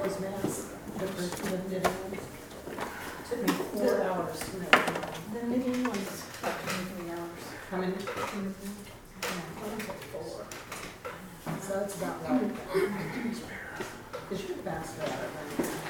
those masks, the knitting ones. Took me 4 hours to make them. The knitting ones, about 23 hours. How many? One took 4. So it's about right. Because you're faster at it right now.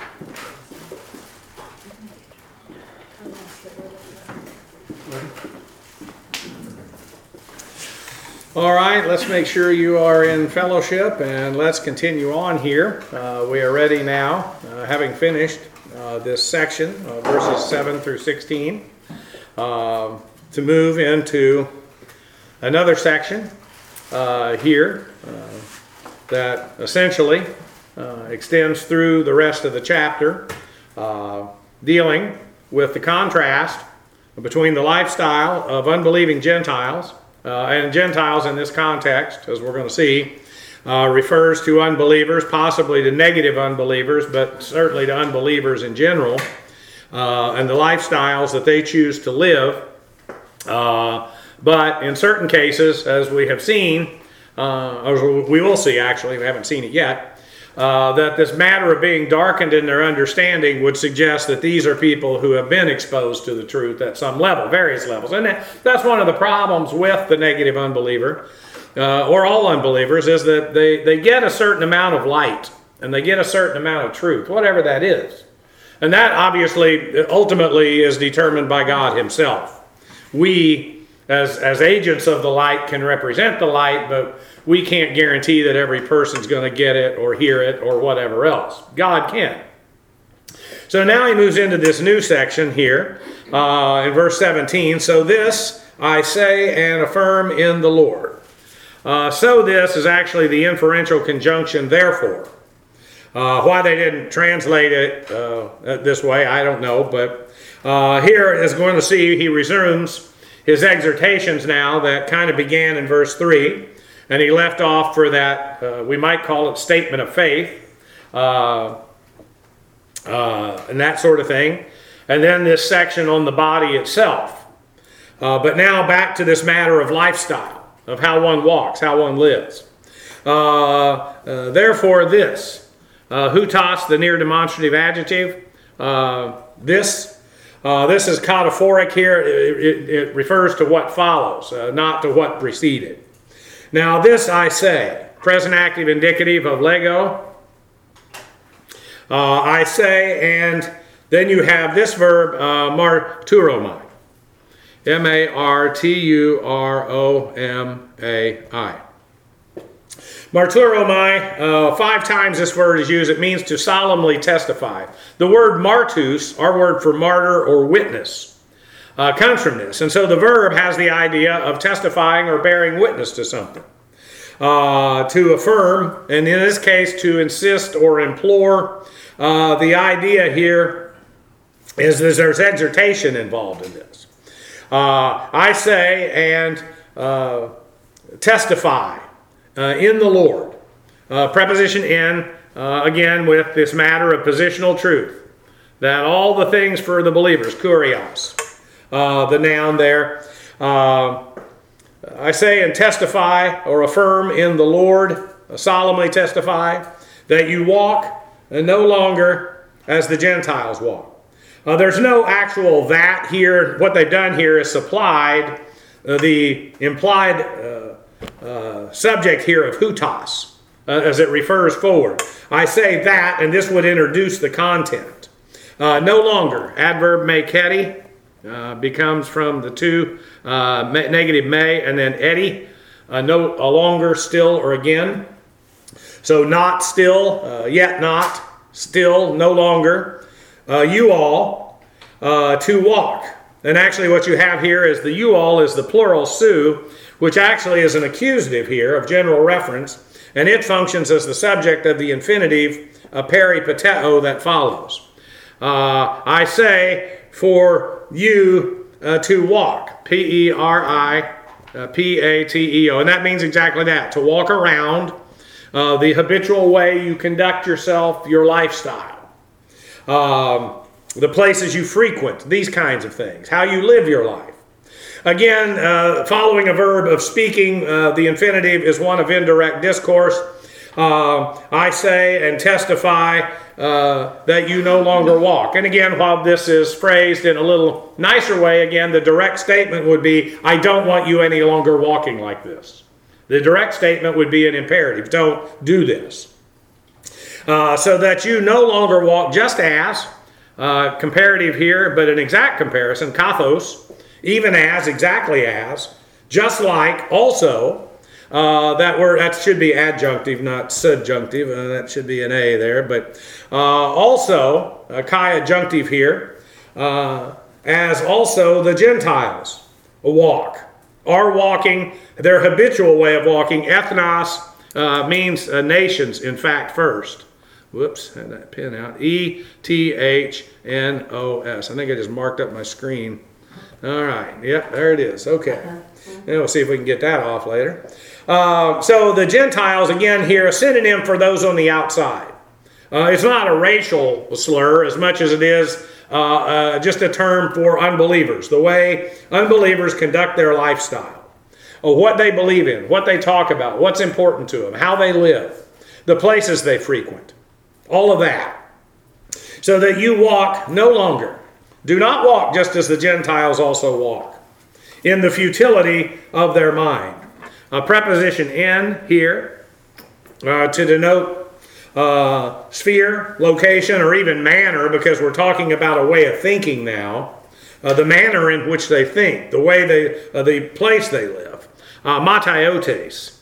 All right, let's make sure you are in fellowship and let's continue on here. We are ready now, having finished this section, verses 7 through 16, to move into another section here that essentially extends through the rest of the chapter, dealing with the contrast between the lifestyle of unbelieving Gentiles. And Gentiles in this context, as we're going to see, refers to unbelievers, possibly to negative unbelievers, but certainly to unbelievers in general, and the lifestyles that they choose to live. But in certain cases, as we have seen, or we will see actually, we haven't seen it yet, that this matter of being darkened in their understanding would suggest that these are people who have been exposed to the truth at some level, various levels. And that's one of the problems with the negative unbeliever, or all unbelievers, is that they get a certain amount of light, and they get a certain amount of truth, whatever that is. And that obviously, ultimately, is determined by God himself. We, as agents of the light, can represent the light, but we can't guarantee that every person's going to get it or hear it or whatever else. God can. So now he moves into this new section here in verse 17. So this I say and affirm in the Lord. So this is actually the inferential conjunction therefore. Why they didn't translate it this way, I don't know. But here, as we're going to see, he resumes his exhortations now that kind of began in verse 3. And he left off for that, we might call it statement of faith, and that sort of thing. And then this section on the body itself. But now back to this matter of lifestyle, of how one walks, how one lives. Therefore this, hutos, the near demonstrative adjective, this is cataphoric here. It refers to what follows, not to what preceded. Now this I say, present active indicative of lego, I say, and then you have this verb, marturomai, M-A-R-T-U-R-O-M-A-I. Marturomai, 5 times this word is used. It means to solemnly testify. The word martus, our word for martyr or witness, comes from this. And so the verb has the idea of testifying or bearing witness to something. To affirm, and in this case to insist or implore. The idea here is that there's exhortation involved in this. I say and testify in the Lord. Preposition in, again with this matter of positional truth. That all the things for the believers, kurios. The noun there. I say and testify or affirm in the Lord, solemnly testify, that you walk no longer as the Gentiles walk. There's no actual that here. What they've done here is supplied the implied subject here of hutos, as it refers forward. I say that, and this would introduce the content. No longer, adverb meketi, becomes from the two negative may and then edi, no longer, still, or again. So not still, yet not, still, no longer. You all, to walk. And actually what you have here is the you all is the plural su, which actually is an accusative here of general reference, and it functions as the subject of the infinitive peripateo that follows. I say for you to walk, P-E-R-I-P-A-T-E-O, and that means exactly that, to walk around, the habitual way you conduct yourself, your lifestyle, the places you frequent, these kinds of things, how you live your life. Again, following a verb of speaking, the infinitive is one of indirect discourse. I say and testify that you no longer walk. And again, while this is phrased in a little nicer way, again, the direct statement would be, I don't want you any longer walking like this. The direct statement would be an imperative. Don't do this. So that you no longer walk just as, comparative here, but an exact comparison, kathos, even as, exactly as, just like, also. That should be adjunctive, not subjunctive. That should be an A there. But also, chi adjunctive here, as also the Gentiles walk, are walking, their habitual way of walking. Ethnos means nations, in fact, first. Whoops, had that pen out. Ethnos. I think I just marked up my screen. All right, yep, there it is. Okay. And we'll see if we can get that off later. So the Gentiles, again here, a synonym for those on the outside. It's not a racial slur as much as it is just a term for unbelievers. The way unbelievers conduct their lifestyle. What they believe in, what they talk about, what's important to them, how they live, the places they frequent. All of that. So that you walk no longer. Do not walk just as the Gentiles also walk, in the futility of their mind. A preposition in here to denote sphere, location, or even manner, because we're talking about a way of thinking now. The manner in which they think, the way the place they live. Mataiotes,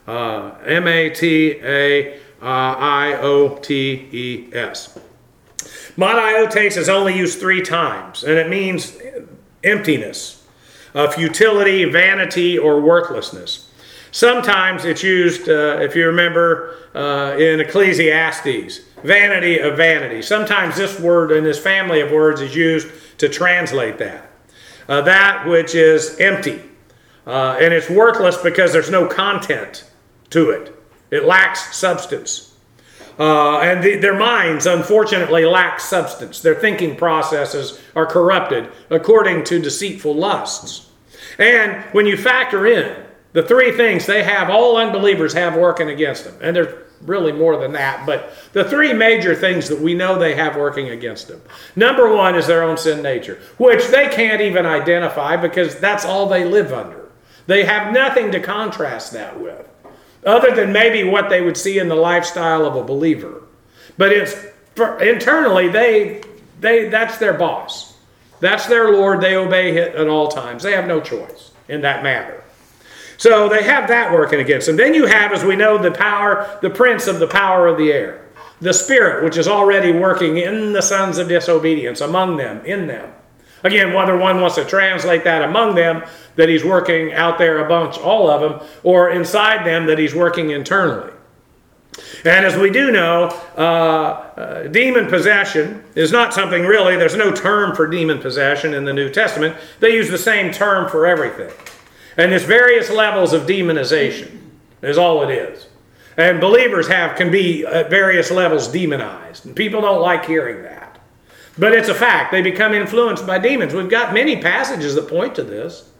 M-A-T-A-I-O-T-E-S. Mataiotes is only used 3 times, and it means emptiness, futility, vanity, or worthlessness. Sometimes it's used, if you remember, in Ecclesiastes, vanity of vanity. Sometimes this word in this family of words is used to translate that. That which is empty. And it's worthless because there's no content to it. It lacks substance. And their minds, unfortunately, lack substance. Their thinking processes are corrupted according to deceitful lusts. And when you factor in the 3 things they have, all unbelievers have working against them. And there's really more than that, but the 3 major things that we know they have working against them. Number 1 is their own sin nature, which they can't even identify because that's all they live under. They have nothing to contrast that with, other than maybe what they would see in the lifestyle of a believer. But internally, that's their boss. That's their Lord. They obey it at all times. They have no choice in that matter. So they have that working against them. Then you have, as we know, the prince of the power of the air. The spirit, which is already working in the sons of disobedience, among them, in them. Again, whether one wants to translate that among them, that he's working out there amongst all of them, or inside them, that he's working internally. And as we do know, demon possession is not something really, there's no term for demon possession in the New Testament. They use the same term for everything. And there's various levels of demonization is all it is. And believers can be at various levels demonized. And people don't like hearing that. But it's a fact. They become influenced by demons. We've got many passages that point to this.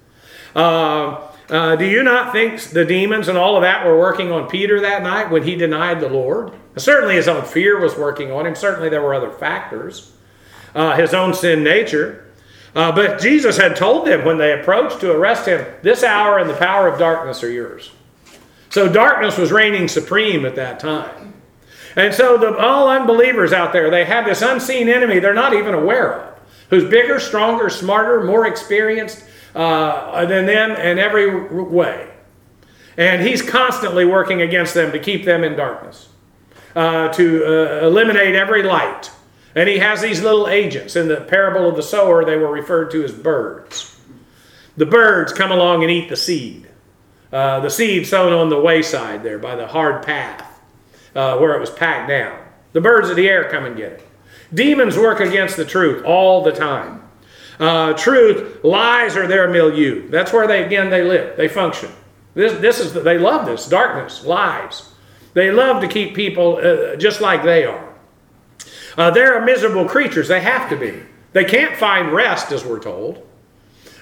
Do you not think the demons and all of that were working on Peter that night when he denied the Lord? Certainly his own fear was working on him. Certainly there were other factors. His own sin nature. But Jesus had told them when they approached to arrest him, this hour and the power of darkness are yours. So darkness was reigning supreme at that time. And so all unbelievers out there, they have this unseen enemy they're not even aware of, who's bigger, stronger, smarter, more experienced than them in every way. And he's constantly working against them to keep them in darkness, to eliminate every light. And he has these little agents. In the parable of the sower, they were referred to as birds. The birds come along and eat the seed. The seed sown on the wayside there by the hard path where it was packed down. The birds of the air come and get it. Demons work against the truth all the time. Truth, lies are their milieu. That's where they live. They function. They love this, darkness, lies. They love to keep people just like they are. They're miserable creatures. They have to be. They can't find rest, as we're told.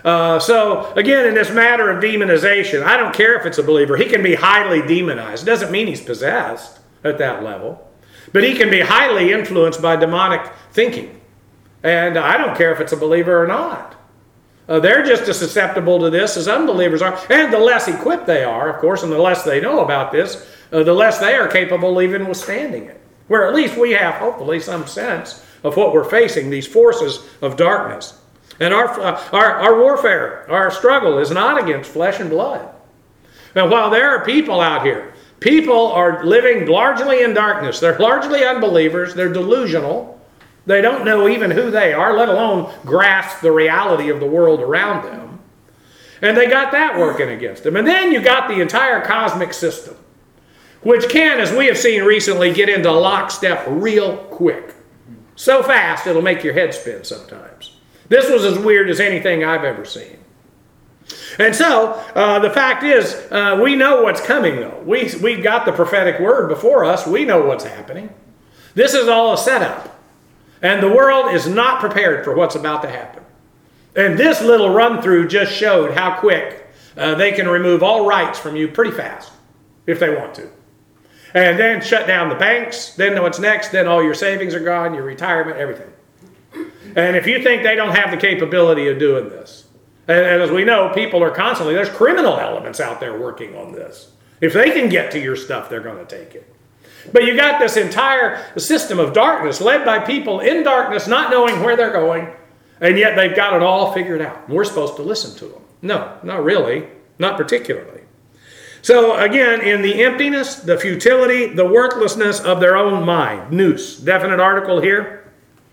So again, in this matter of demonization, I don't care if it's a believer. He can be highly demonized. It doesn't mean he's possessed at that level. But he can be highly influenced by demonic thinking. And I don't care if it's a believer or not. They're just as susceptible to this as unbelievers are. And the less equipped they are, of course, and the less they know about this, the less they are capable of even withstanding it. Where at least we have, hopefully, some sense of what we're facing, these forces of darkness. And our warfare, our struggle is not against flesh and blood. Now, while there are people out here, people are living largely in darkness. They're largely unbelievers. They're delusional. They don't know even who they are, let alone grasp the reality of the world around them. And they got that working against them. And then you got the entire cosmic system, which can, as we have seen recently, get into lockstep real quick. So fast it'll make your head spin sometimes. This was as weird as anything I've ever seen. And so, the fact is, we know what's coming, though. We've got the prophetic word before us. We know what's happening. This is all a setup. And the world is not prepared for what's about to happen. And this little run-through just showed how quick they can remove all rights from you pretty fast, if they want to. And then shut down the banks. Then what's next? Then all your savings are gone, your retirement, everything. And if you think they don't have the capability of doing this, and as we know, people are constantly, there's criminal elements out there working on this. If they can get to your stuff, they're going to take it. But you got this entire system of darkness led by people in darkness, not knowing where they're going, and yet they've got it all figured out. And we're supposed to listen to them. No, not really. Not particularly. So again, in the emptiness, the futility, the worthlessness of their own mind. Nous, definite article here.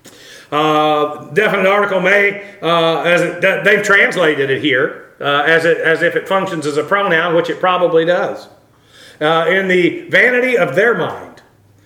Definite article may, they've translated it here as if it functions as a pronoun, which it probably does. In the vanity of their mind.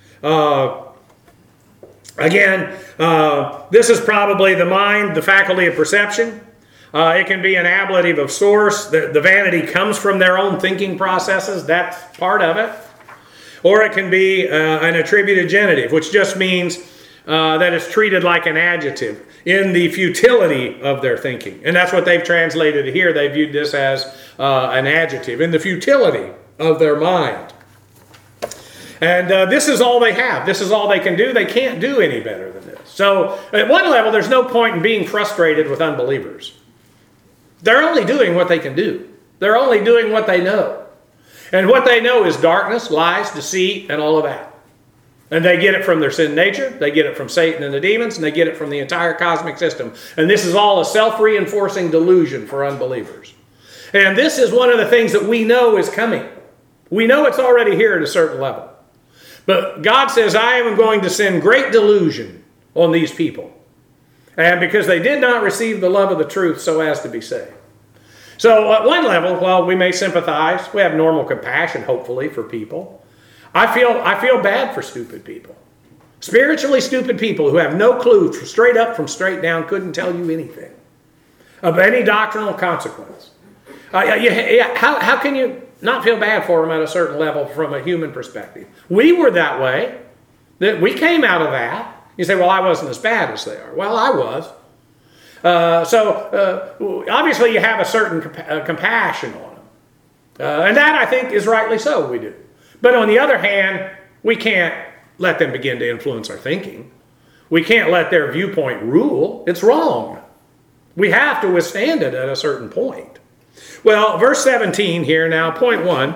This is probably the mind, the faculty of perception. It can be an ablative of source. The vanity comes from their own thinking processes. That's part of it. Or it can be an attributed genitive, which just means that it's treated like an adjective in the futility of their thinking. And that's what they've translated here. They viewed this as an adjective. In the futility of their mind. And this is all they have. This is all they can do. They can't do any better than this. So at one level, there's no point in being frustrated with unbelievers. They're only doing what they can do. They're only doing what they know. And what they know is darkness, lies, deceit, and all of that. And they get it from their sin nature. They get it from Satan and the demons. And they get it from the entire cosmic system. And this is all a self-reinforcing delusion for unbelievers. And this is one of the things that we know is coming. We know it's already here at a certain level. But God says, I am going to send great delusion on these people. And because they did not receive the love of the truth so as to be saved. So at one level, while we may sympathize, we have normal compassion, hopefully, for people. I feel bad for stupid people. Spiritually stupid people who have no clue, straight up from straight down, couldn't tell you anything of any doctrinal consequence. How can you not feel bad for them at a certain level from a human perspective? We were that way. We came out of that. You say, well, I wasn't as bad as they are. Well, I was. Obviously you have a certain compassion on them. And that, I think, is rightly so, we do. But on the other hand, we can't let them begin to influence our thinking. We can't let their viewpoint rule. It's wrong. We have to withstand it at a certain point. Well, verse 17 here now, point 1.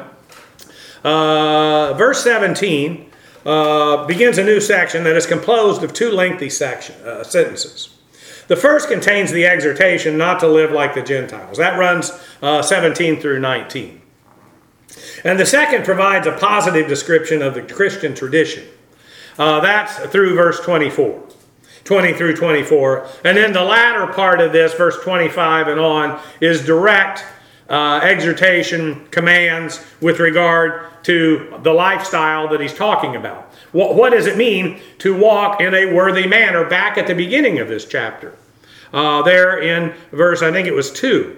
Verse 17 begins a new section that is composed of two lengthy sentences. The first contains the exhortation not to live like the Gentiles. That runs 17 through 19. And the second provides a positive description of the Christian tradition. That's through verse 24. 20 through 24. And then the latter part of this, verse 25 and on, is direct exhortation, commands with regard to the lifestyle that he's talking about. What does it mean to walk in a worthy manner back at the beginning of this chapter? There in verse, I think it was 2.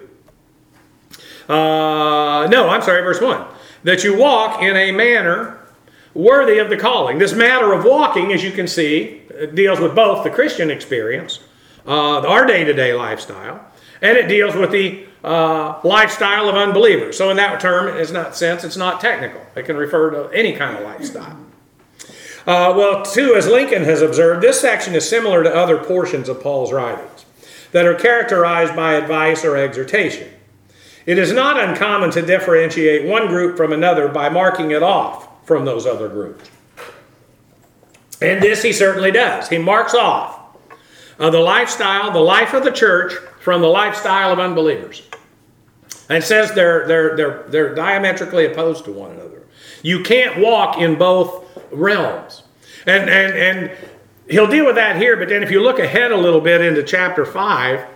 Verse 1. That you walk in a manner worthy of the calling. This matter of walking, as you can see, deals with both the Christian experience, our day-to-day lifestyle, and it deals with the lifestyle of unbelievers. So in that term, it's not technical. It can refer to any kind of lifestyle. Well, too, as Lincoln has observed, this section is similar to other portions of Paul's writings that are characterized by advice or exhortation. It is not uncommon to differentiate one group from another by marking it off from those other groups. And this he certainly does. He marks off the lifestyle, the life of the church from the lifestyle of unbelievers. And says they're diametrically opposed to one another. You can't walk in both realms. And he'll deal with that here, but then if you look ahead a little bit into chapter 5,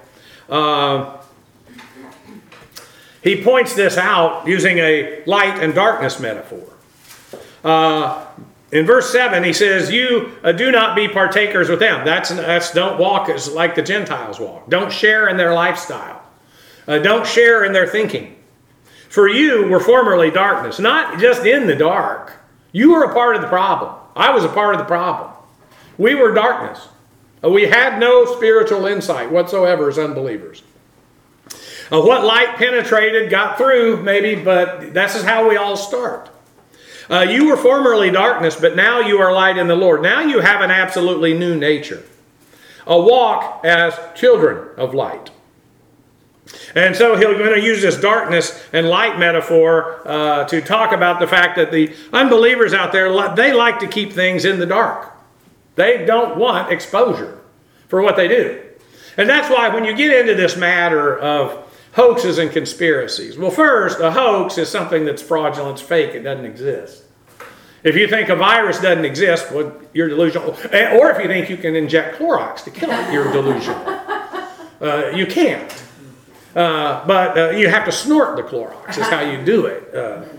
he points this out using a light and darkness metaphor. In verse 7, he says, you do not be partakers with them. That's don't walk as like the Gentiles walk. Don't share in their lifestyle. Don't share in their thinking. For you were formerly darkness, not just in the dark. You were a part of the problem. I was a part of the problem. We were darkness. We had no spiritual insight whatsoever as unbelievers. What light penetrated got through, maybe, but this is how we all start. You were formerly darkness, but now you are light in the Lord. Now you have an absolutely new nature. A walk as children of light. And so he's going to use this darkness and light metaphor to talk about the fact that the unbelievers out there, they like to keep things in the dark. They don't want exposure for what they do. And that's why when you get into this matter of hoaxes and conspiracies, well, first, a hoax is something that's fraudulent, it's fake, it doesn't exist. If you think a virus doesn't exist, well, you're delusional. Or if you think you can inject Clorox to kill it, you're delusional. You can't. But you have to snort the Clorox is how you do it.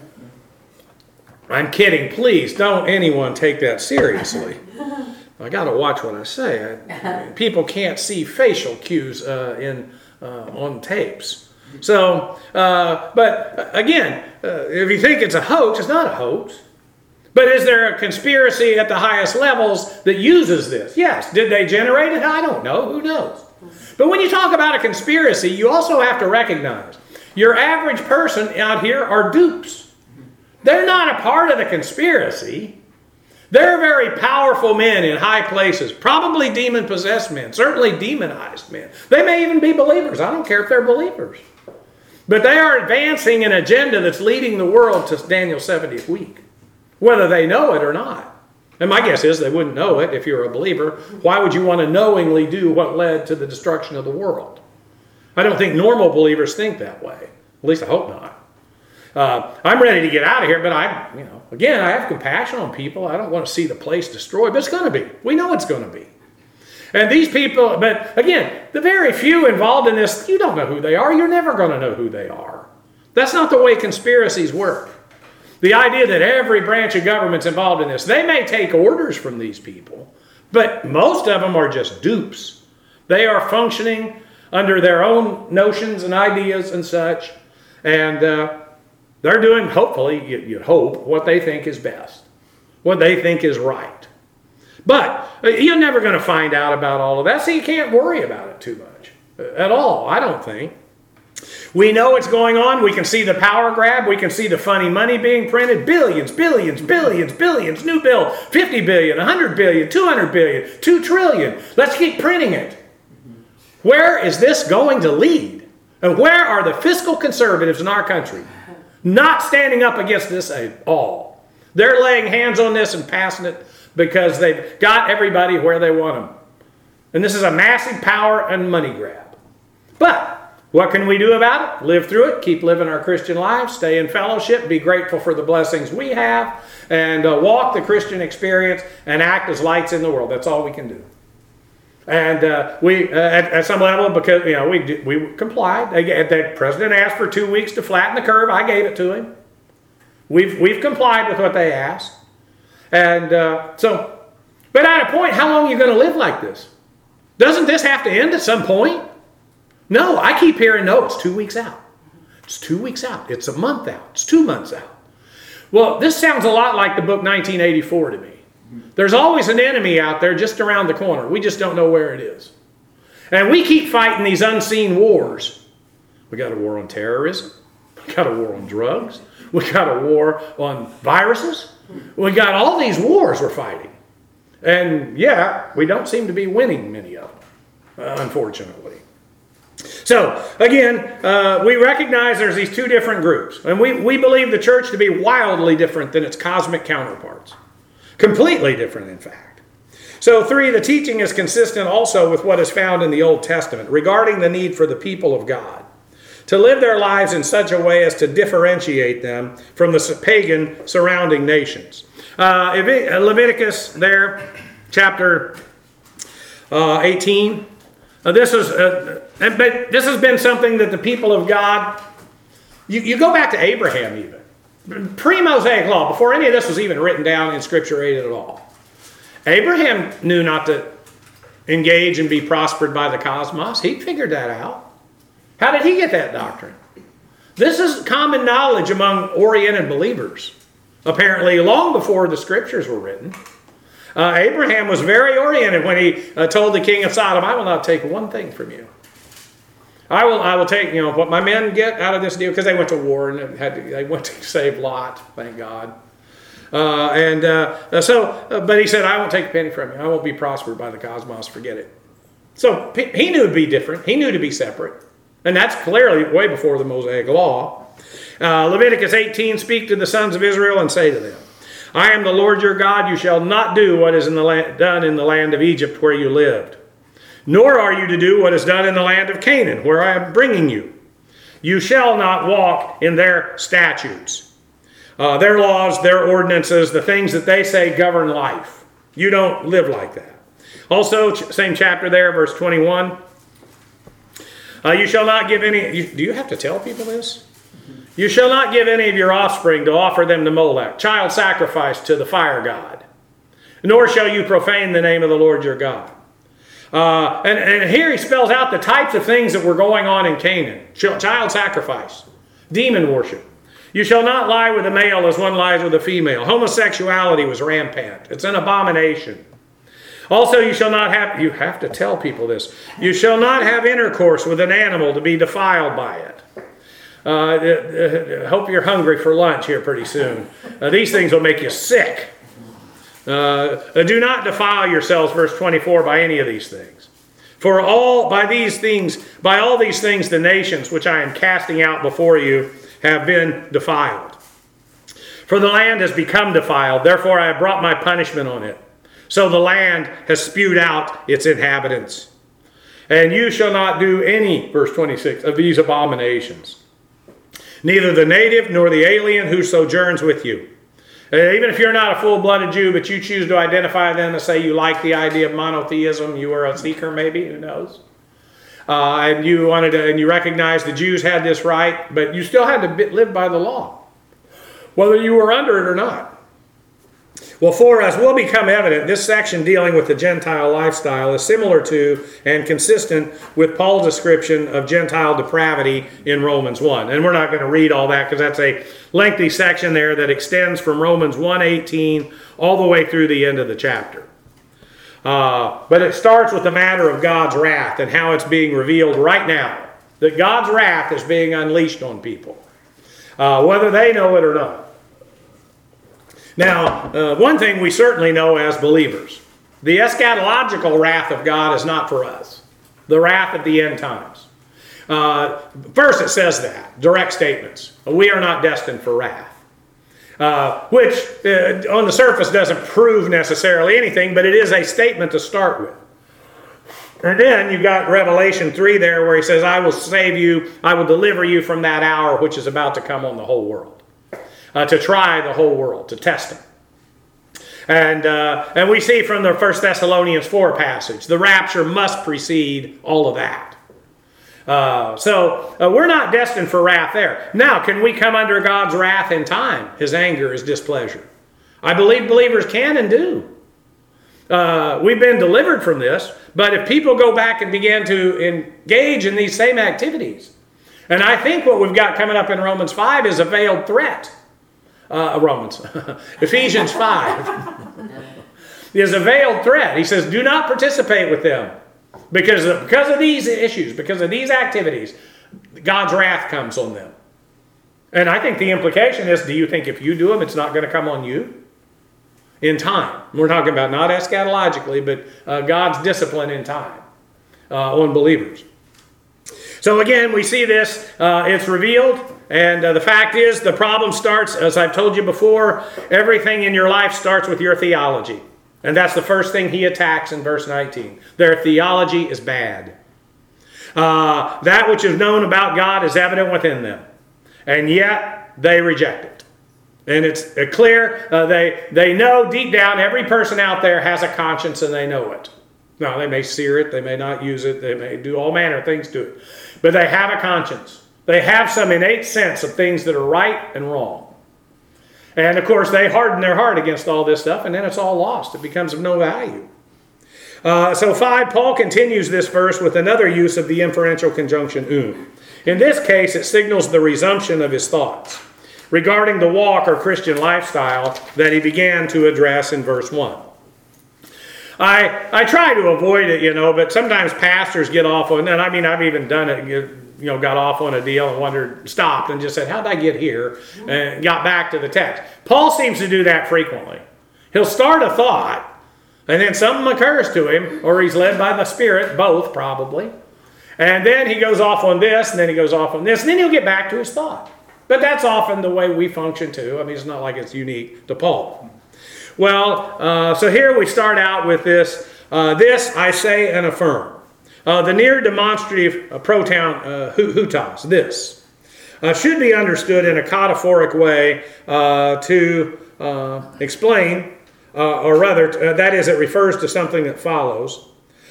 I'm kidding. Please don't anyone take that seriously. I got to watch what I say. People can't see facial cues on tapes. So, but again, if you think it's a hoax, it's not a hoax. But is there a conspiracy at the highest levels that uses this? Yes. Did they generate it? I don't know. Who knows? But when you talk about a conspiracy, you also have to recognize your average person out here are dupes. They're not a part of the conspiracy. They're very powerful men in high places, probably demon-possessed men, certainly demonized men. They may even be believers. I don't care if they're believers. But they are advancing an agenda that's leading the world to Daniel's 70th week, whether they know it or not. And my guess is they wouldn't know it if you're a believer. Why would you want to knowingly do what led to the destruction of the world? I don't think normal believers think that way. At least I hope not. I'm ready to get out of here, but again, I have compassion on people. I don't want to see the place destroyed, but it's going to be. We know it's going to be. And these people, but again, the very few involved in this, you don't know who they are. You're never going to know who they are. That's not the way conspiracies work. The idea that every branch of government's involved in this, they may take orders from these people, but most of them are just dupes. They are functioning under their own notions and ideas and such, and they're doing, hopefully, you'd hope, what they think is best, what they think is right. But you're never going to find out about all of that, so you can't worry about it too much at all, I don't think. We know what's going on. We can see the power grab. We can see the funny money being printed. Billions, billions, billions, billions. New bill, 50 billion, 100 billion, 200 billion, 2 trillion. Let's keep printing it. Where is this going to lead? And where are the fiscal conservatives in our country not standing up against this at all? They're laying hands on this and passing it because they've got everybody where they want them. And this is a massive power and money grab. But what can we do about it? Live through it, keep living our Christian lives, stay in fellowship, be grateful for the blessings we have, and walk the Christian experience and act as lights in the world. That's all we can do. And we, at some level, because we complied. The president asked for 2 weeks to flatten the curve. I gave it to him. We've complied with what they asked. And but at a point, how long are you going to live like this? Doesn't this have to end at some point? No, I keep hearing, no, it's 2 weeks out. It's 2 weeks out. It's a month out. It's 2 months out. Well, this sounds a lot like the book 1984 to me. There's always an enemy out there just around the corner. We just don't know where it is. And we keep fighting these unseen wars We got a war on terrorism. We got a war on drugs. We got a war on viruses. We got all these wars we're fighting. And yeah, we don't seem to be winning many of them, unfortunately. So, again, we recognize there's these two different groups. And we believe the church to be wildly different than its cosmic counterparts. Completely different, in fact. So, 3, the teaching is consistent also with what is found in the Old Testament regarding the need for the people of God to live their lives in such a way as to differentiate them from the pagan surrounding nations. Leviticus there, chapter 18. This has been something that the people of God, you go back to Abraham even. Pre-Mosaic law, before any of this was even written down in Scripture at all. Abraham knew not to engage and be prospered by the cosmos. He figured that out. How did he get that doctrine? This is common knowledge among oriented believers, apparently long before the Scriptures were written. Abraham was very oriented when he told the king of Sodom, I will not take one thing from you. I will take, what my men get out of this deal, because they went to war and they went to save Lot, thank God. But he said, I won't take a penny from you. I won't be prospered by the cosmos, forget it. So he knew to be different. He knew to be separate. And that's clearly way before the Mosaic law. Leviticus 18, speak to the sons of Israel and say to them, I am the Lord your God. You shall not do what is done in the land of Egypt where you lived. Nor are you to do what is done in the land of Canaan, where I am bringing you. You shall not walk in their statutes. Their laws, their ordinances, the things that they say govern life. You don't live like that. Also, same chapter there, verse 21. You shall not give any... Do you have to tell people this? You shall not give any of your offspring to offer them to Molech, child sacrifice to the fire god. Nor shall you profane the name of the Lord your God. And here he spells out the types of things that were going on in Canaan. Child sacrifice, demon worship. You shall not lie with a male as one lies with a female. Homosexuality was rampant. It's an abomination. Also, you shall not have, you have to tell people this, you shall not have intercourse with an animal to be defiled by it. Hope you're hungry for lunch here pretty soon. These things will make you sick. Do not defile yourselves, verse 24, by any of these things. For by all these things, the nations which I am casting out before you have been defiled. For the land has become defiled, therefore I have brought my punishment on it. So the land has spewed out its inhabitants. And you shall not do any, verse 26, of these abominations. Neither the native nor the alien who sojourns with you. Even if you're not a full-blooded Jew, but you choose to identify them and say you like the idea of monotheism, you were a seeker maybe, who knows? And you recognize the Jews had this right, but you still had to live by the law, whether you were under it or not. Well, for as will become evident, this section dealing with the Gentile lifestyle is similar to and consistent with Paul's description of Gentile depravity in Romans 1. And we're not going to read all that because that's a lengthy section there that extends from Romans 1:18 all the way through the end of the chapter. But it starts with the matter of God's wrath and how it's being revealed right now. That God's wrath is being unleashed on people, whether they know it or not. Now, one thing we certainly know as believers, the eschatological wrath of God is not for us. The wrath of the end times. First it says that, direct statements. We are not destined for wrath. Which on the surface doesn't prove necessarily anything, but it is a statement to start with. And then you've got Revelation 3 there where he says, I will save you, I will deliver you from that hour which is about to come on the whole world. To try the whole world, to test them. And we see from the 1 Thessalonians 4 passage, the rapture must precede all of that. So we're not destined for wrath there. Now, can we come under God's wrath in time? His anger, his displeasure. I believe believers can and do. We've been delivered from this, but if people go back and begin to engage in these same activities, and I think what we've got coming up in Romans 5 is a veiled threat. Ephesians 5 is a veiled threat. He says, do not participate with them because of these issues, because of these activities. God's wrath comes on them. And I think the implication is, do you think if you do them, it's not going to come on you? In time. We're talking about not eschatologically, but God's discipline in time on believers. So again, we see this, it's revealed, and the fact is the problem starts, as I've told you before, everything in your life starts with your theology. And that's the first thing he attacks in verse 19. Their theology is bad. That which is known about God is evident within them, and yet they reject it. And it's clear, they know deep down, every person out there has a conscience and they know it. Now, they may sear it, they may not use it, they may do all manner of things to it. But they have a conscience. They have some innate sense of things that are right and wrong. And of course, they harden their heart against all this stuff, and then it's all lost. It becomes of no value. So 5, Paul continues this verse with another use of the inferential conjunction In this case, it signals the resumption of his thoughts regarding the walk or Christian lifestyle that he began to address in verse 1. I try to avoid it, but sometimes pastors get off on, and I mean, I've even done it, got off on a deal and stopped and just said, how'd I get here? And got back to the text. Paul seems to do that frequently. He'll start a thought, and then something occurs to him, or he's led by the Spirit, both probably. And then he goes off on this, and then he goes off on this, and then he'll get back to his thought. But that's often the way we function too. I mean, it's not like it's unique to Paul. Well, so here we start out with this. This I say and affirm. The near demonstrative pronoun hutas, this, should be understood in a codiphoric way to explain, or rather, that is, it refers to something that follows.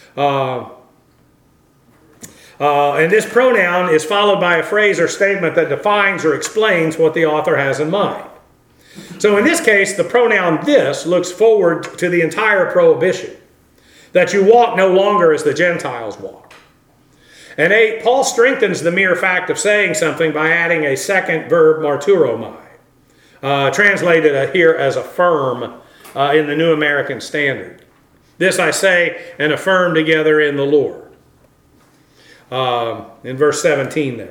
And this pronoun is followed by a phrase or statement that defines or explains what the author has in mind. So in this case, the pronoun this looks forward to the entire prohibition, that you walk no longer as the Gentiles walk. And 8, Paul strengthens the mere fact of saying something by adding a second verb, marturomai, translated here as affirm in the New American Standard. This I say and affirm together in the Lord. In verse 17 there.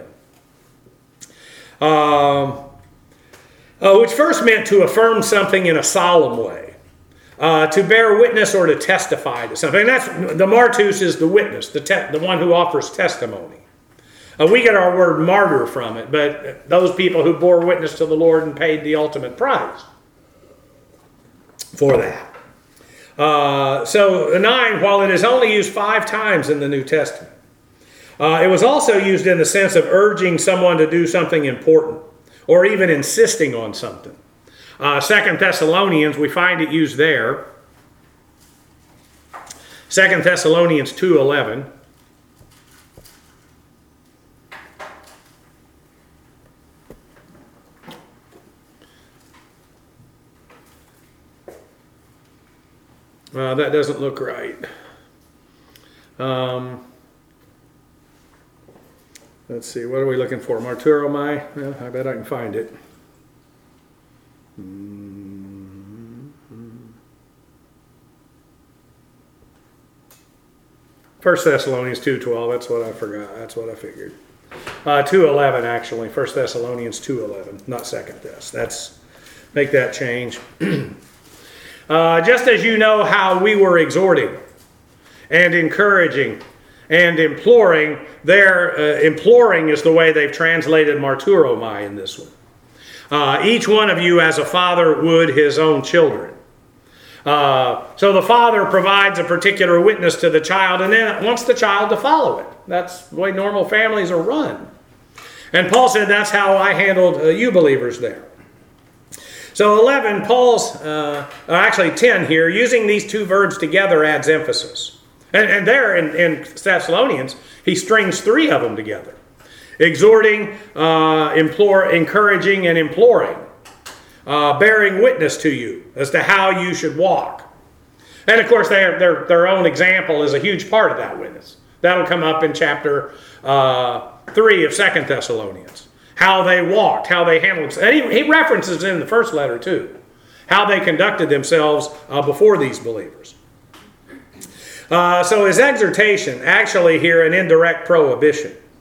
Which first meant to affirm something in a solemn way, to bear witness or to testify to something. And that's, the martus is the witness, the one who offers testimony. We get our word martyr from it, but those people who bore witness to the Lord and paid the ultimate price for that. So 9, while it is only used 5 times in the New Testament, it was also used in the sense of urging someone to do something important, or even insisting on something. 2 Thessalonians, we find it used there. 2 Thessalonians 2:11. That doesn't look right. Let's see, what are we looking for? Marturomai? Well, I bet I can find it. 1 Thessalonians 2:12, that's what I forgot. That's what I figured. 2:11 actually, 1 Thessalonians 2:11, not 2 Thess. Make that change. Just as you know how we were exhorting and encouraging and imploring, imploring is the way they've translated marturomai in this one. Each one of you as a father would his own children. So the father provides a particular witness to the child and then wants the child to follow it. That's the way normal families are run. And Paul said that's how I handled you believers there. So 11, actually 10 here, using these two verbs together adds emphasis. And there in Thessalonians, he strings 3 of them together. Exhorting, encouraging, and imploring. Bearing witness to you as to how you should walk. And of course, their own example is a huge part of that witness. That'll come up in chapter 3 of 2 Thessalonians. How they walked, how they handled. And he references in the first letter too, how they conducted themselves before these believers. So his exhortation, actually here an indirect prohibition,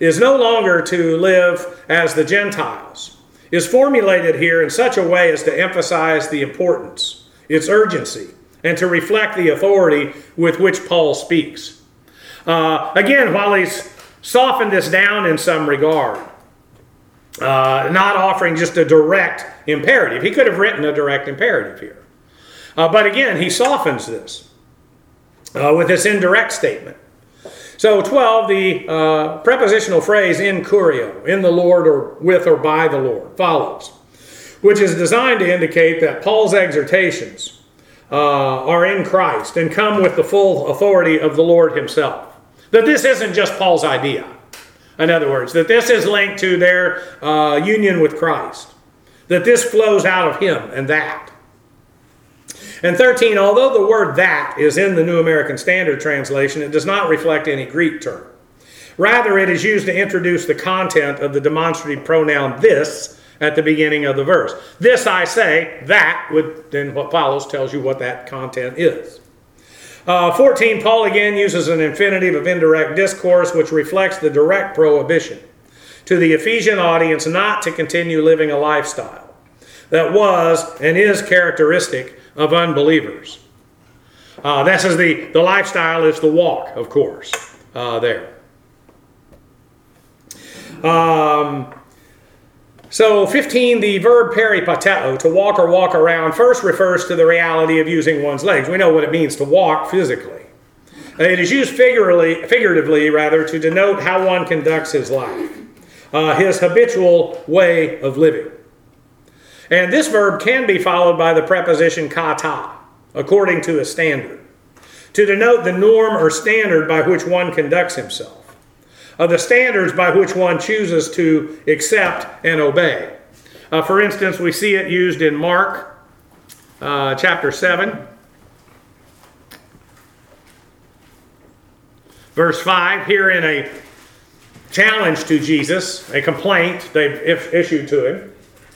is no longer to live as the Gentiles, is formulated here in such a way as to emphasize the importance, its urgency, and to reflect the authority with which Paul speaks. Again, while he's softened this down in some regard, not offering just a direct imperative. He could have written a direct imperative here. But again, he softens this with this indirect statement. So 12, the prepositional phrase in curio, in the Lord or with or by the Lord, follows, which is designed to indicate that Paul's exhortations are in Christ and come with the full authority of the Lord himself. That this isn't just Paul's idea. In other words, that this is linked to their union with Christ. That this flows out of him and that. And 13, although the word that is in the New American Standard Translation, it does not reflect any Greek term. Rather, it is used to introduce the content of the demonstrative pronoun this at the beginning of the verse. This I say, that, would then what follows tells you what that content is. 14, Paul again uses an infinitive of indirect discourse, which reflects the direct prohibition to the Ephesian audience not to continue living a lifestyle that was and is characteristic of unbelievers. This is the lifestyle is the walk, of course, there. So 15, the verb peripateo, to walk or walk around, first refers to the reality of using one's legs. We know what it means to walk physically. It is used figuratively, to denote how one conducts his life, his habitual way of living. And this verb can be followed by the preposition kata, according to a standard, to denote the norm or standard by which one conducts himself. Of the standards by which one chooses to accept and obey. For instance, we see it used in Mark chapter 7, verse 5, here in a challenge to Jesus, a complaint they've issued to him.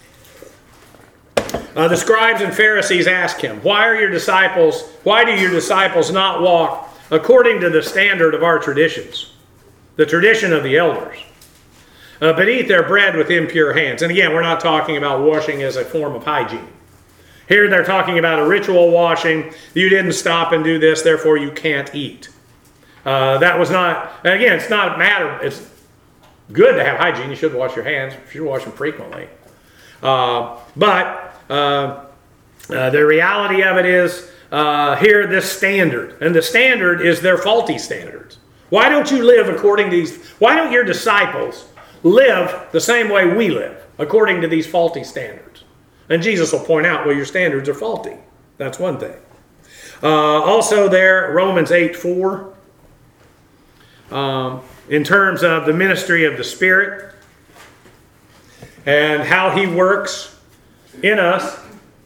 The scribes and Pharisees ask him, why do your disciples not walk according to the standard of our traditions? The tradition of the elders, but eat their bread with impure hands. And again, we're not talking about washing as a form of hygiene. Here they're talking about a ritual washing. You didn't stop and do this, therefore you can't eat. That was not, and again, it's not a matter, it's good to have hygiene. You should wash your hands. You should wash them frequently. But the reality of it is here this standard, and the standard is their faulty standards. Why don't you live according to these? Why don't your disciples live the same way we live, according to these faulty standards? And Jesus will point out, well, your standards are faulty. That's one thing. Also there, Romans 8:4, in terms of the ministry of the Spirit and how he works in us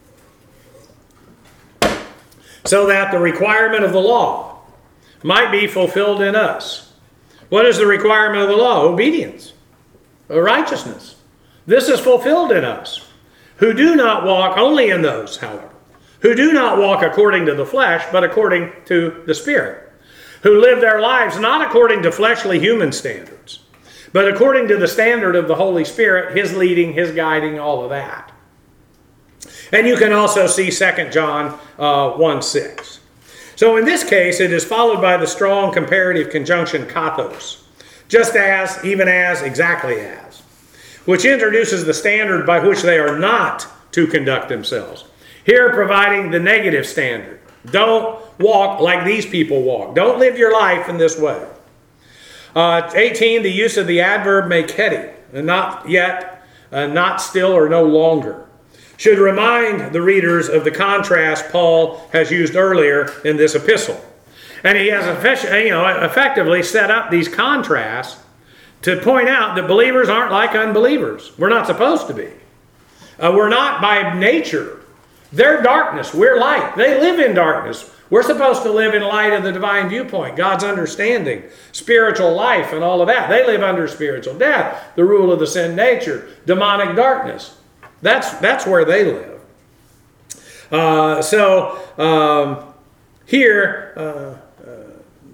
so that the requirement of the law might be fulfilled in us. What is the requirement of the law? Obedience, righteousness. This is fulfilled in us, who do not walk, only in those, however, who do not walk according to the flesh, but according to the Spirit, who live their lives not according to fleshly human standards, but according to the standard of the Holy Spirit, his leading, his guiding, all of that. And you can also see 2 John 1:6. So in this case, it is followed by the strong comparative conjunction kathos, just as, even as, exactly as, which introduces the standard by which they are not to conduct themselves. Here providing the negative standard. Don't walk like these people walk. Don't live your life in this way. 18, the use of the adverb meketi, not yet, not still, or no longer, should remind the readers of the contrast Paul has used earlier in this epistle. And he has effectively set up these contrasts to point out that believers aren't like unbelievers. We're not supposed to be. We're not by nature. They're darkness. We're light. They live in darkness. We're supposed to live in light of the divine viewpoint, God's understanding, spiritual life, and all of that. They live under spiritual death, the rule of the sin nature, demonic darkness. That's where they live. Here,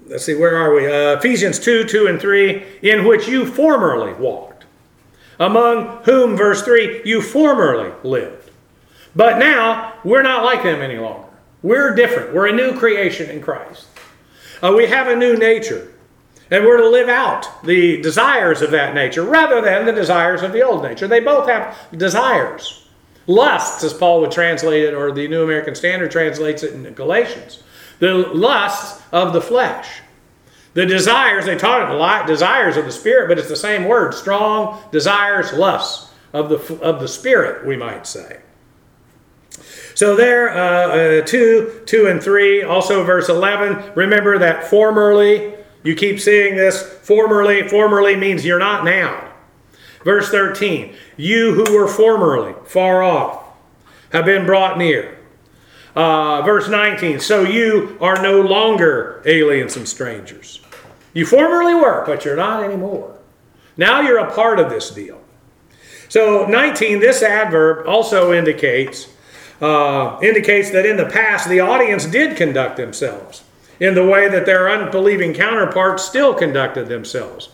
let's see, where are we? Ephesians 2, 2 and 3, in which you formerly walked, among whom, verse 3, you formerly lived. But now, we're not like them any longer. We're different. We're a new creation in Christ. We have a new nature. And we're to live out the desires of that nature rather than the desires of the old nature. They both have desires. Lusts, as Paul would translate it, or the New American Standard translates it in Galatians. The lusts of the flesh. The desires, they taught it a lot, desires of the spirit, but it's the same word. Strong desires, lusts of the spirit, we might say. So there, 2 and 3, also verse 11, remember that formerly, you keep seeing this, formerly means you're not now. Verse 13, you who were formerly far off have been brought near. Verse 19, so you are no longer aliens and strangers. You formerly were, but you're not anymore. Now you're a part of this deal. So 19, this adverb also indicates that in the past the audience did conduct themselves in the way that their unbelieving counterparts still conducted themselves.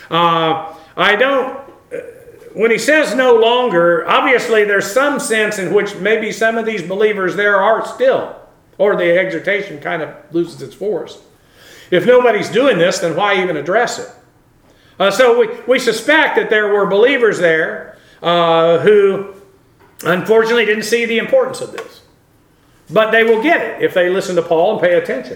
When he says no longer, obviously there's some sense in which maybe some of these believers there are still, or the exhortation kind of loses its force. If nobody's doing this, then why even address it? So we suspect that there were believers there who unfortunately didn't see the importance of this. But they will get it if they listen to Paul and pay attention.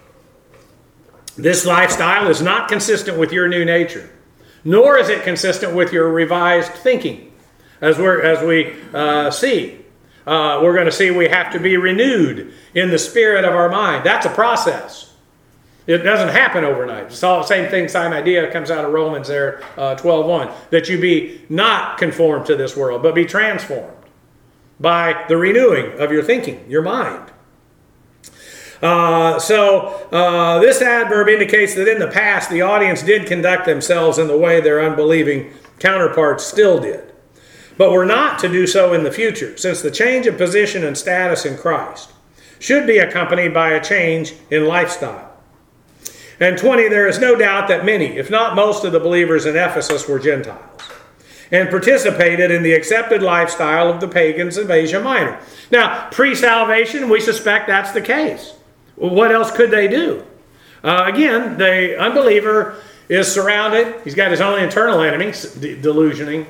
This lifestyle is not consistent with your new nature, nor is it consistent with your revised thinking. As we see, we're going to see we have to be renewed in the spirit of our mind. That's a process. It doesn't happen overnight. It's all the same idea comes out of Romans there, 12:1, that you be not conformed to this world, but be transformed by the renewing of your thinking, your mind. This adverb indicates that in the past the audience did conduct themselves in the way their unbelieving counterparts still did. But we're not to do so in the future, since the change of position and status in Christ should be accompanied by a change in lifestyle. And 20, there is no doubt that many, if not most of the believers in Ephesus were Gentiles and participated in the accepted lifestyle of the pagans of Asia Minor. Now, pre-salvation, we suspect that's the case. Well, what else could they do? Again, the unbeliever is surrounded. He's got his own internal enemies deluding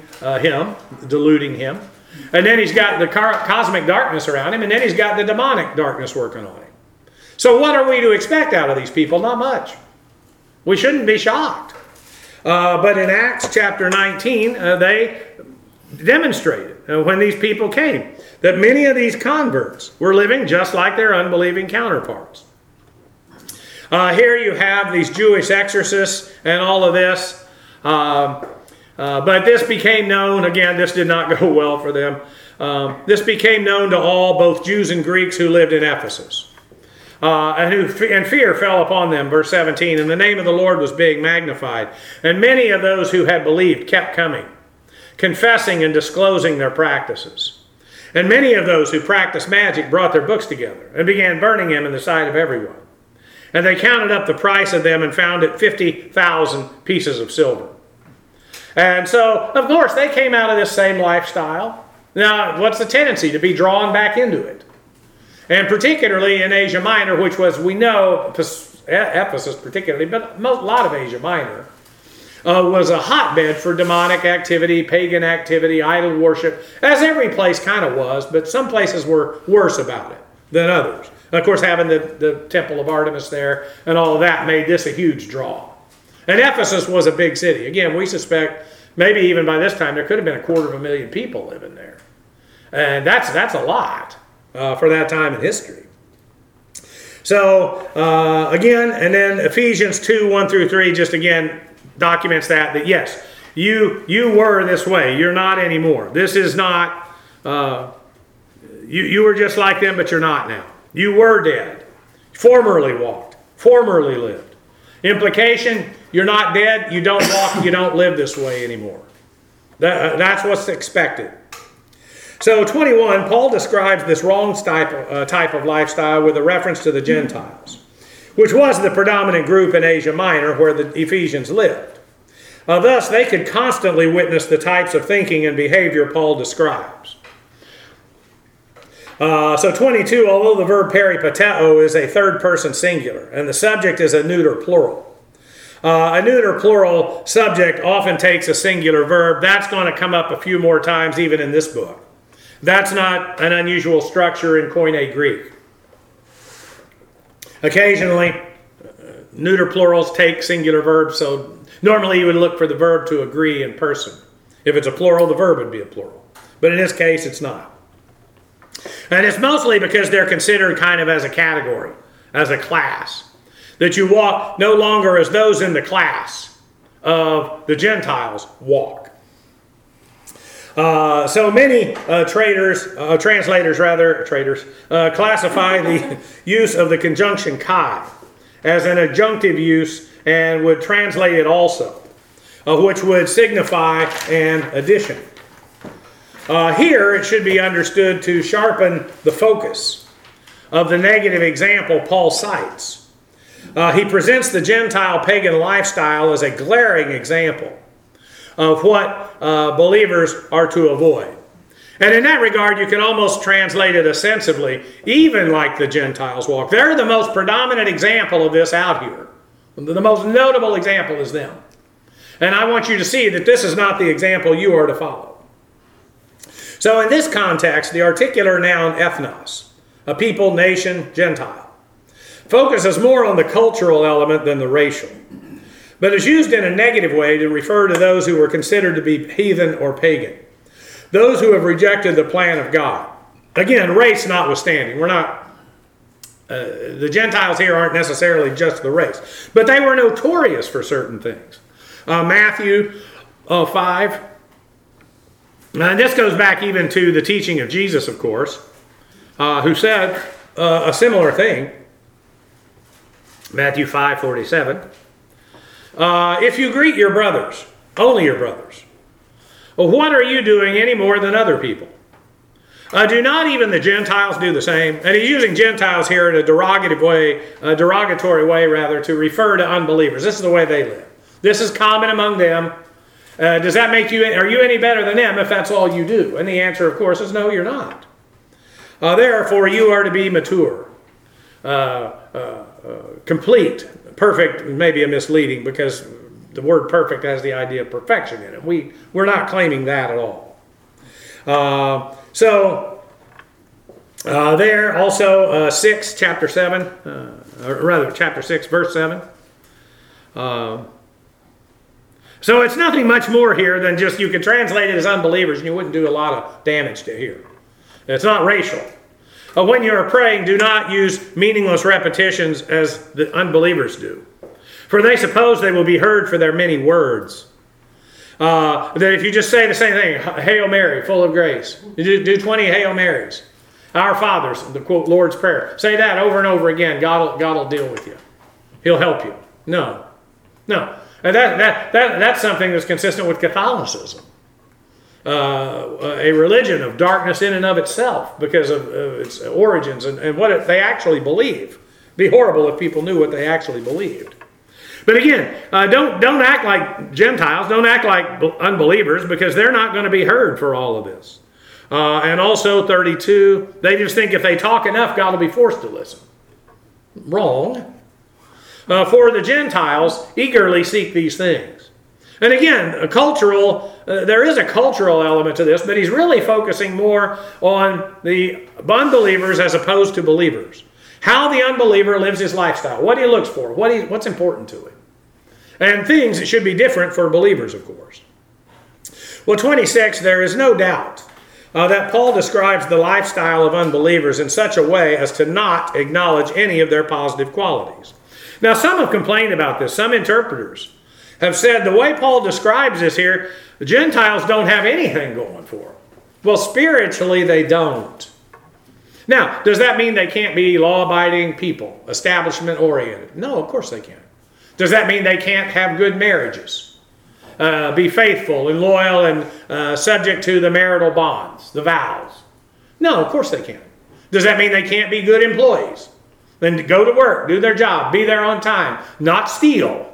him. And then he's got the cosmic darkness around him. And then he's got the demonic darkness working on him. So what are we to expect out of these people? Not much. We shouldn't be shocked. But in Acts chapter 19, they demonstrated when these people came that many of these converts were living just like their unbelieving counterparts. Here you have these Jewish exorcists and all of this. But this became known, again, this did not go well for them. This became known to all, both Jews and Greeks who lived in Ephesus. And fear fell upon them, verse 17, and the name of the Lord was being magnified. And many of those who had believed kept coming, confessing and disclosing their practices. And many of those who practiced magic brought their books together and began burning them in the sight of everyone. And they counted up the price of them and found it 50,000 pieces of silver. And so, of course, they came out of this same lifestyle. Now, what's the tendency? To be drawn back into it. And particularly in Asia Minor, which was, we know, Ephesus particularly, but a lot of Asia Minor, was a hotbed for demonic activity, pagan activity, idol worship, as every place kind of was, but some places were worse about it than others. And of course, having the Temple of Artemis there and all of that made this a huge draw. And Ephesus was a big city. Again, we suspect maybe even by this time there could have been 250,000 people living there. And that's a lot for that time in history. So, again, and then Ephesians 2, 1 through 3, just again documents that yes, you were this way. You're not anymore. This is not, you were just like them, but you're not now. You were dead. Formerly walked. Formerly lived. Implication, you're not dead. You don't walk. You don't live this way anymore. That's what's expected. So 21, Paul describes this wrong type of lifestyle with a reference to the Gentiles. which was the predominant group in Asia Minor where the Ephesians lived. Thus, they could constantly witness the types of thinking and behavior Paul describes. So 22, although the verb peripateo is a third person singular, and the subject is a neuter plural. A neuter plural subject often takes a singular verb. That's going to come up a few more times even in this book. That's not an unusual structure in Koine Greek. Occasionally, neuter plurals take singular verbs, so normally you would look for the verb to agree in person. If it's a plural, the verb would be a plural. But in this case, it's not. And it's mostly because they're considered kind of as a category, as a class. That you walk no longer as those in the class of the Gentiles walk. So many translators classify the use of the conjunction kai as an adjunctive use and would translate it also, which would signify an addition. Here it should be understood to sharpen the focus of the negative example Paul cites. He presents the Gentile pagan lifestyle as a glaring example of what believers are to avoid. And in that regard, you can almost translate it ostensibly, even like the Gentiles walk. They're the most predominant example of this out here. The most notable example is them. And I want you to see that this is not the example you are to follow. So in this context, the articular noun ethnos, a people, nation, Gentile, focuses more on the cultural element than the racial, but is used in a negative way to refer to those who were considered to be heathen or pagan, those who have rejected the plan of God. Again, race notwithstanding, the Gentiles here aren't necessarily just the race, but they were notorious for certain things. Matthew 5, and this goes back even to the teaching of Jesus, of course, who said a similar thing. Matthew 5:47. If you greet your brothers, only your brothers, well, what are you doing any more than other people? Do not even the Gentiles do the same? And he's using Gentiles here in a derogatory way, to refer to unbelievers. This is the way they live. This is common among them. Does that make you, are you any better than them if that's all you do? And the answer, of course, is no, you're not. Therefore, you are to be mature, complete. Perfect may be a misleading because the word perfect has the idea of perfection in it. We're not claiming that at all. There also 6, chapter 7, chapter 6, verse 7. So it's nothing much more here than just you can translate it as unbelievers and you wouldn't do a lot of damage to here. It's not racial. When you are praying, do not use meaningless repetitions as the unbelievers do. For they suppose they will be heard for their many words. That if you just say the same thing, Hail Mary, full of grace. You do 20 Hail Marys. Our Fathers, the quote, Lord's Prayer. Say that over and over again. God will deal with you. He'll help you. No. And that's something that's consistent with Catholicism. A religion of darkness in and of itself because of its origins and what they actually believe. It'd be horrible if people knew what they actually believed. But again, don't act like Gentiles, don't act like unbelievers because they're not going to be heard for all of this. And also 32, they just think if they talk enough, God will be forced to listen. Wrong. For the Gentiles eagerly seek these things. And again, there is a cultural element to this, but he's really focusing more on the unbelievers as opposed to believers. How the unbeliever lives his lifestyle, what he looks for, what's important to him. And things that should be different for believers, of course. Well, 26, there is no doubt that Paul describes the lifestyle of unbelievers in such a way as to not acknowledge any of their positive qualities. Now, some have complained about this. Some interpreters have said the way Paul describes this here, the Gentiles don't have anything going for them. Well, spiritually, they don't. Now, does that mean they can't be law-abiding people, establishment-oriented? No, of course they can't. Does that mean they can't have good marriages, be faithful and loyal and subject to the marital bonds, the vows? No, of course they can't. Does that mean they can't be good employees? and go to work, do their job, be there on time, not steal.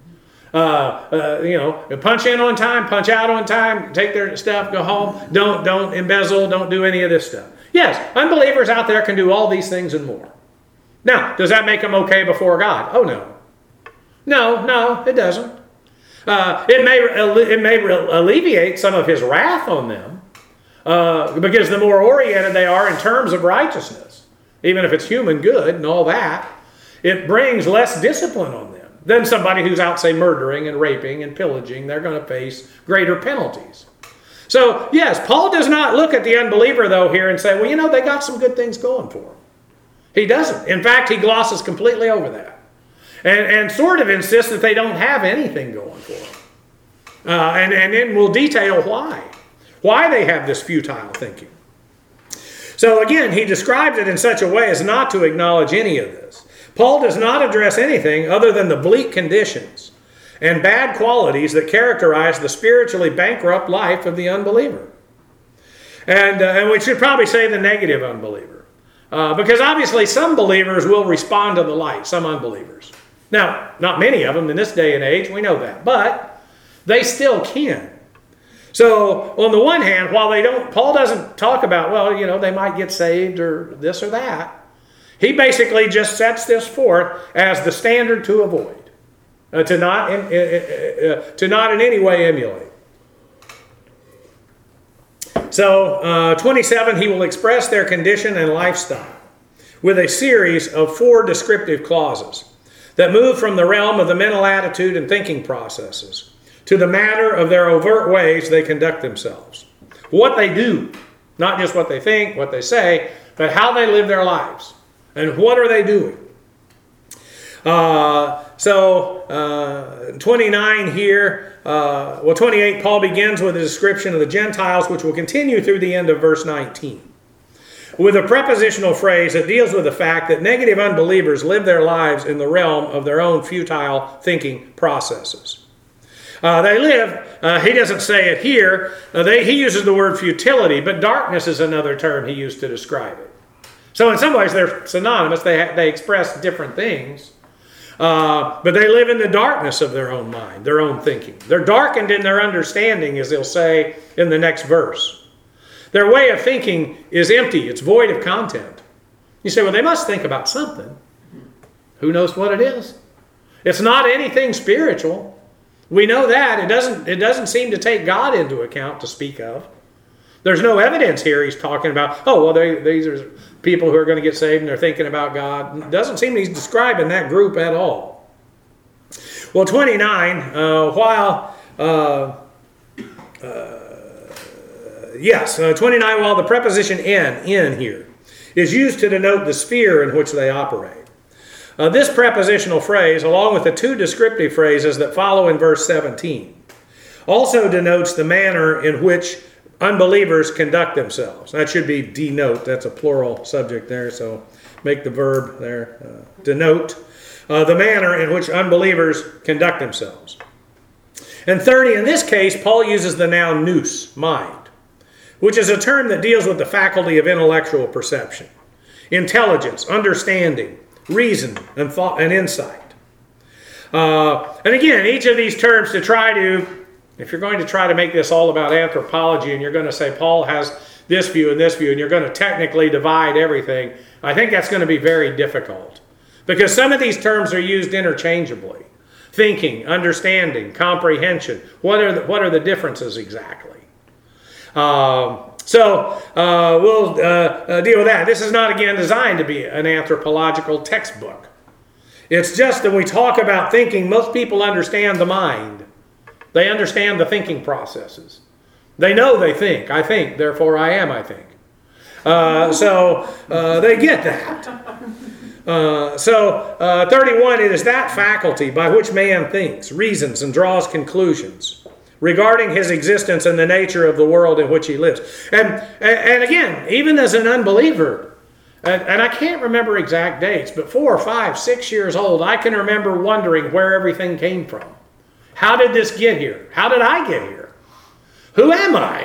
Punch in on time, punch out on time, take their stuff, go home. Don't embezzle, don't do any of this stuff. Yes, unbelievers out there can do all these things and more. Now, does that make them okay before God? Oh, no. No, it doesn't. It may alleviate some of his wrath on them because the more oriented they are in terms of righteousness, even if it's human good and all that, it brings less discipline on them than somebody who's out, say, murdering and raping and pillaging. They're going to face greater penalties. So, yes, Paul does not look at the unbeliever, though, here and say, well, they got some good things going for them. He doesn't. In fact, he glosses completely over that. And sort of insists that they don't have anything going for them. And then we'll detail why they have this futile thinking. So again, he describes it in such a way as not to acknowledge any of this. Paul does not address anything other than the bleak conditions and bad qualities that characterize the spiritually bankrupt life of the unbeliever. And we should probably say the negative unbeliever. Because obviously some believers will respond to the light, some unbelievers. Now, not many of them in this day and age, we know that, but they still can. So, on the one hand, Paul doesn't talk about, they might get saved or this or that. He basically just sets this forth as the standard to avoid, to not in any way emulate. So, 27, he will express their condition and lifestyle with a series of 4 descriptive clauses that move from the realm of the mental attitude and thinking processes to the matter of their overt ways they conduct themselves. What they do, not just what they think, what they say, but how they live their lives. And what are they doing? 29 here, 28, Paul begins with a description of the Gentiles, which will continue through the end of verse 19. With a prepositional phrase that deals with the fact that negative unbelievers live their lives in the realm of their own futile thinking processes. They live, he doesn't say it here, he uses the word futility, but darkness is another term he used to describe it. So in some ways they're synonymous, they express different things, but they live in the darkness of their own mind, their own thinking. They're darkened in their understanding, as he'll say in the next verse. Their way of thinking is empty, it's void of content. You say, well, they must think about something. Who knows what it is? It's not anything spiritual. We know that. It doesn't seem to take God into account to speak of. There's no evidence here he's talking about, these are people who are going to get saved and they're thinking about God. It doesn't seem he's describing that group at all. Well, 29, 29, while the preposition in here is used to denote the sphere in which they operate. This prepositional phrase, along with the 2 descriptive phrases that follow in verse 17, also denotes the manner in which unbelievers conduct themselves. That should be denote. That's a plural subject there, so make the verb there denote the manner in which unbelievers conduct themselves. And 30, in this case, Paul uses the noun nous, mind, which is a term that deals with the faculty of intellectual perception, intelligence, understanding, reason, and thought and insight. And again, each of these terms if you're going to try to make this all about anthropology and you're going to say Paul has this view and this view and you're going to technically divide everything, I think that's going to be very difficult. Because some of these terms are used interchangeably. Thinking, understanding, comprehension. What are the differences exactly? We'll deal with that. This is not, again, designed to be an anthropological textbook. It's just that when we talk about thinking, most people understand the mind. They understand the thinking processes. They know they think. I think, therefore I am, I think. They get that. 31, it is that faculty by which man thinks, reasons, and draws conclusions regarding his existence and the nature of the world in which he lives. And again, even as an unbeliever, and I can't remember exact dates, but 4 or 5, 6 years old, I can remember wondering where everything came from. How did this get here? How did I get here? Who am I?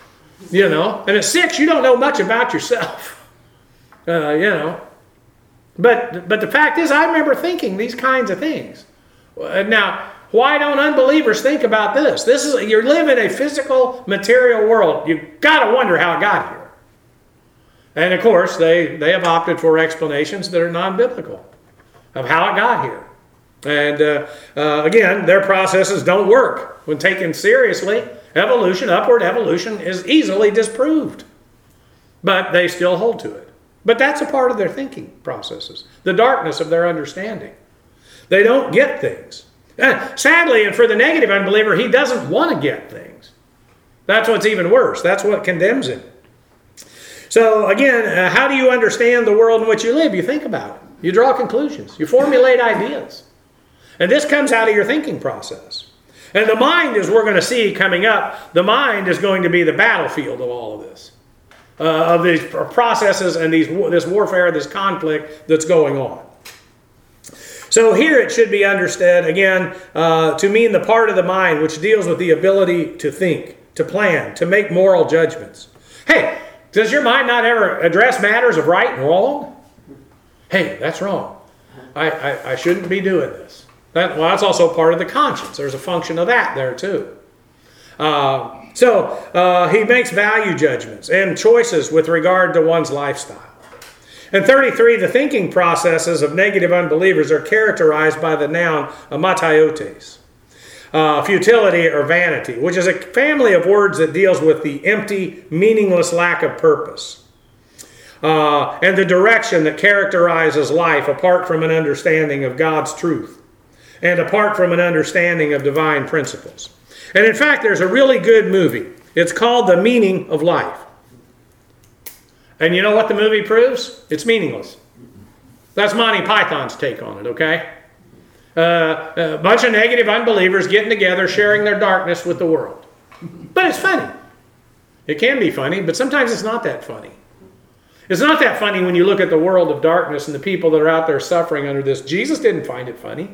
And at 6, you don't know much about yourself. But the fact is, I remember thinking these kinds of things. Now, why don't unbelievers think about this? You live in a physical, material world. You've got to wonder how it got here. And of course, they have opted for explanations that are non-biblical of how it got here. And again, their processes don't work. When taken seriously, upward evolution is easily disproved. But they still hold to it. But that's a part of their thinking processes, the darkness of their understanding. They don't get things. Sadly, and for the negative unbeliever, he doesn't want to get things. That's what's even worse. That's what condemns him. So again, how do you understand the world in which you live? You think about it. You draw conclusions. You formulate ideas. And this comes out of your thinking process. And the mind, as we're going to see coming up, the mind is going to be the battlefield of all of this. Of these processes and this warfare, this conflict that's going on. So here it should be understood, again, to mean the part of the mind which deals with the ability to think, to plan, to make moral judgments. Hey, does your mind not ever address matters of right and wrong? Hey, that's wrong. I shouldn't be doing this. That's also part of the conscience. There's a function of that there too. So he makes value judgments and choices with regard to one's lifestyle. And 33, the thinking processes of negative unbelievers are characterized by the noun amataiotes, futility or vanity, which is a family of words that deals with the empty, meaningless lack of purpose. And the direction that characterizes life apart from an understanding of God's truth and apart from an understanding of divine principles. And in fact, there's a really good movie. It's called The Meaning of Life. And you know what the movie proves? It's meaningless. That's Monty Python's take on it, okay? A bunch of negative unbelievers getting together, sharing their darkness with the world. But it's funny. It can be funny, but sometimes it's not that funny. It's not that funny when you look at the world of darkness and the people that are out there suffering under this. Jesus didn't find it funny.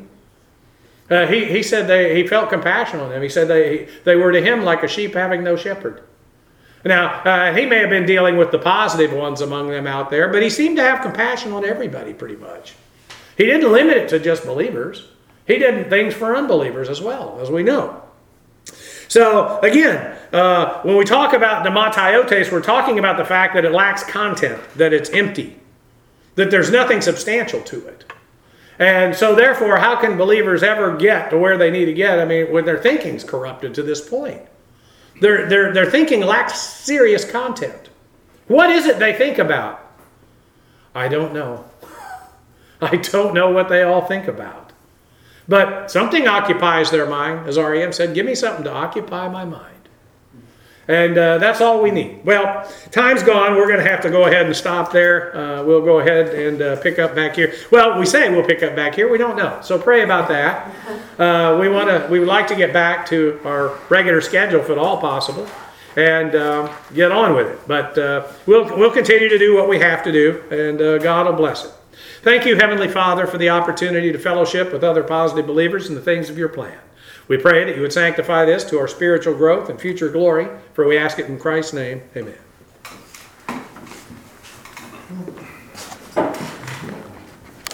He said he felt compassion on them. He said they were to him like a sheep having no shepherd. Now, he may have been dealing with the positive ones among them out there, but he seemed to have compassion on everybody pretty much. He didn't limit it to just believers. He did things for unbelievers as well, as we know. So, again, when we talk about nemataiotes, we're talking about the fact that it lacks content, that it's empty, that there's nothing substantial to it. And so, therefore, how can believers ever get to where they need to get? I mean, when their thinking's corrupted to this point. Their thinking lacks serious content. What is it they think about? I don't know. I don't know what they all think about. But something occupies their mind. As R.E.M. said, give me something to occupy my mind. And that's all we need. Well, time's gone. We're going to have to go ahead and stop there. We'll go ahead and pick up back here. Well, we say we'll pick up back here. We don't know. So pray about that. We would like to get back to our regular schedule if at all possible and get on with it. But we'll continue to do what we have to do, and God will bless it. Thank you, Heavenly Father, for the opportunity to fellowship with other positive believers in the things of your plan. We pray that you would sanctify this to our spiritual growth and future glory, for we ask it in Christ's name. Amen.